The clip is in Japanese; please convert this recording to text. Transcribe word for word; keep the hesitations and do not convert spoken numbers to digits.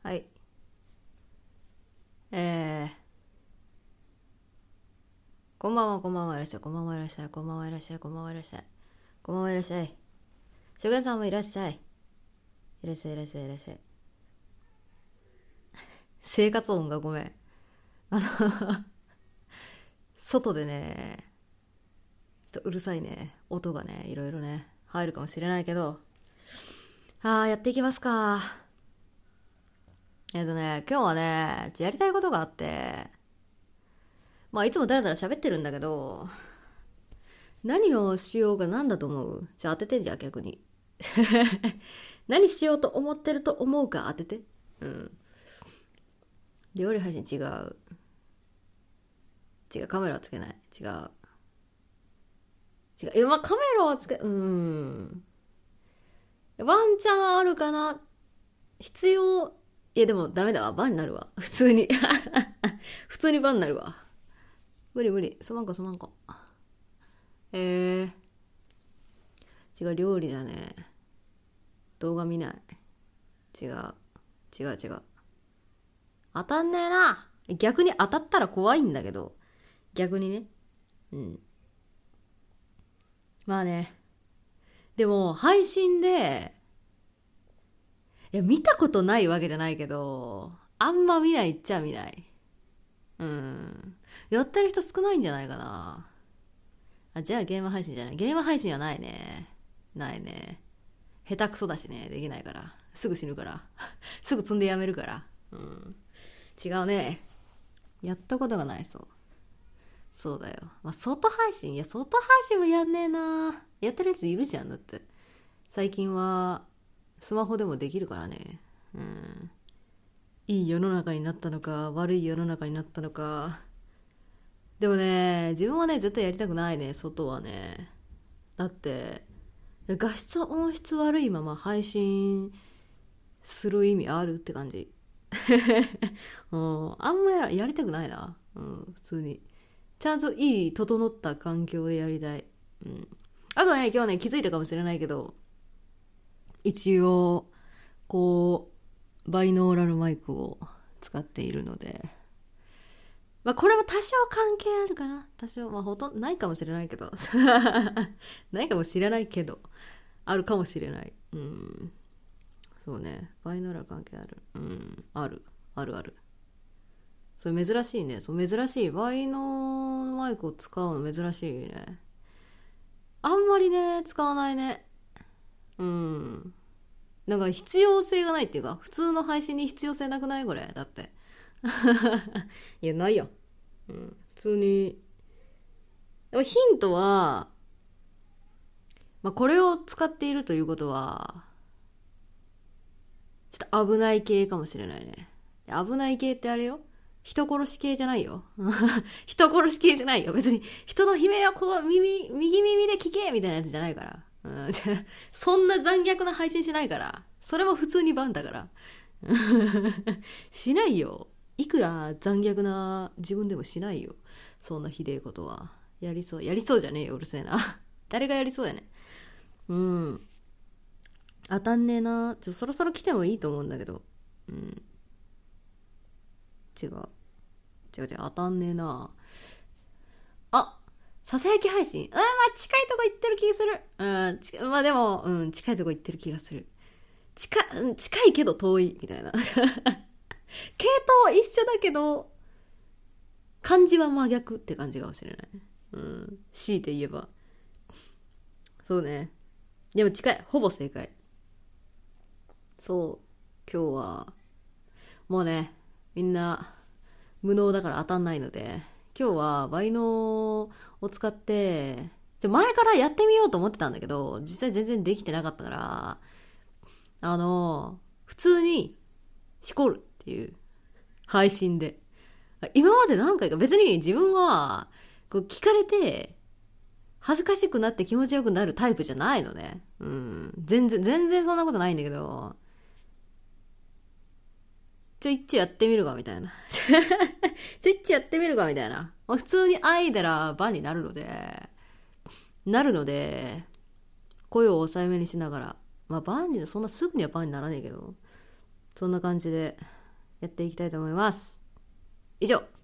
はい。えー、こんばんは、こんばんはいらっしゃい、こんばんはいらっしゃい、こんばんはいらっしゃい、こんばんはいらっしゃい、こんばんはいらっしゃい。初見さんもいらっしゃい。いらっしゃい、いらっしゃい、いらっしゃい。生活音がごめん。あの外でね、ちょっとうるさいね。音がね、いろいろね、入るかもしれないけど。あー、やっていきますか。えっとね、今日はね、やりたいことがあって、まあいつもだらだら喋ってるんだけど、何をしようが何だと思う？じゃあ当てて、じゃあ逆に。何しようと思ってると思うか当てて。うん。料理配信違う。違う、カメラはつけない。違う。違う。いや、まあ、カメラはつけ、うーん。ワンチャンあるかな。必要。いや、でもダメだわ。バンになるわ。普通に。普通にバンになるわ。無理無理。すまんかすまんか。えー。違う、料理だね。動画見ない。違う。違う違う。当たんねえな。逆に当たったら怖いんだけど。逆にね。うん。まあね。でも、配信で、いや、見たことないわけじゃないけど、あんま見ないっちゃ見ない。うん。やってる人少ないんじゃないかな。あ、じゃあゲーム配信じゃない。ゲーム配信はないね。ないね。下手くそだしね。できないから。すぐ死ぬから。すぐ積んでやめるから。うん。違うね。やったことがない、そう。そうだよ。まあ、外配信、いや、外配信もやんねえな。やってるやついるじゃん、だって。最近は、スマホでもできるからね。うん。いい世の中になったのか、悪い世の中になったのか。でもね、自分はね、絶対やりたくないね、外はね。だって、画質音質悪いまま配信する意味あるって感じ。うん、あんまややりたくないな。うん、普通に。ちゃんといい、整った環境でやりたい。うん。あとね、今日ね、気づいたかもしれないけど、一応、こう、バイノーラルマイクを使っているので、まあこれも多少関係あるかな。多少、まあほとんどないかもしれないけど。ないかもしれないけど、あるかもしれない。うん。そうね。バイノーラル関係ある。うん。ある。あるある。それ珍しいね。そう、珍しい。バイノーマイクを使うの珍しいね。あんまりね、使わないね。うん。なんか必要性がないっていうか、普通の配信に必要性なくないこれ。だって。いや、ないやん。うん。普通に。でもヒントは、まあ、これを使っているということは、ちょっと危ない系かもしれないね。危ない系ってあれよ。人殺し系じゃないよ。人殺し系じゃないよ。別に人の悲鳴はこう耳、右耳で聞けみたいなやつじゃないから。うん、そんな残虐な配信しないから。それも普通にバンだから。しないよ。いくら残虐な自分でもしないよ。そんなひでえことは。やりそう。やりそうじゃねえよ。うるせえな。誰がやりそうやねん。うん。当たんねえな。ちょ、そろそろ来てもいいと思うんだけど。うん。違う。違う違う。当たんねえな。あ、ささやき配信。うん、まあ近いとこ行ってる気がする。うん、まあでも、うん、近いとこ行ってる気がする。近、近いけど遠い、みたいな。系統は一緒だけど、漢字は真逆って感じかもしれない。うん。強いて言えば。そうね。でも近い。ほぼ正解。そう。今日は、もうね、みんな、無能だから当たんないので、今日はバイノを使って、で前からやってみようと思ってたんだけど、実際全然できてなかったから、あの、普通に、しこるっていう、配信で。今まで何回か別に自分は、こう聞かれて、恥ずかしくなって気持ちよくなるタイプじゃないのね。うん。全然、全然そんなことないんだけど、ちょいっちょやってみるかみたいな。ちょいっちょやってみるかみたいな。まあ、普通にあいだらバンになるので、なるので、声を抑えめにしながら、まあバンに、そんなすぐにはバンにならねえけど、そんな感じでやっていきたいと思います。以上。